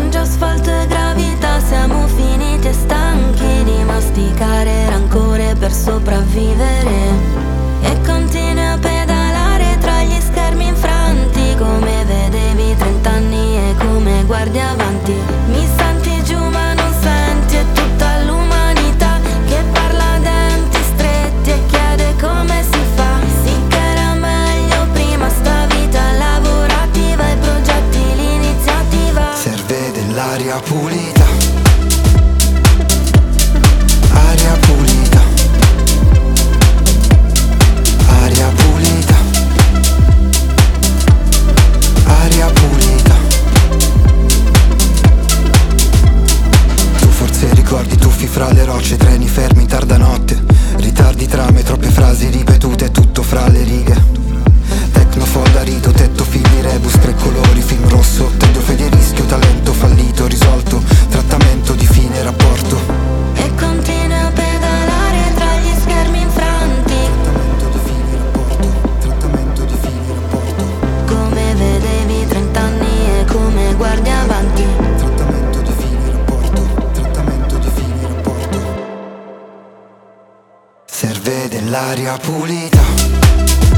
mangia asfalto e gravità. Siamo finiti e stanchi di masticare rancore per sopravvivere. E continui a pedalare tra gli schermi infranti, come vedevi 30 anni e come guardi avanti. Mi senti giù ma non senti, è tutta l'umanità che parla a denti stretti e chiede come si fa. Sì che era meglio prima sta vita lavorativa, i progetti, l'iniziativa. Serve dell'aria pulita, aria pulita, aria pulita, aria pulita. Tu forse ricordi tuffi fra le rocce, treni fermi in tarda notte, ritardi, trame, troppe frasi ripetute, tutto fra le righe. Tecnofold rito, tetto, figli, rebus, tre colori, film rosso, taglio, fede, rischio, talento fallito, risolto, trattamento di fine rapporto. E continui a pedalare tra gli schermi infranti, Trattamento di fine rapporto, trattamento di fine rapporto, come vedevi 30 anni e come guardi avanti. trattamento di fine rapporto, trattamento di fine rapporto. Serve dell'aria pulita,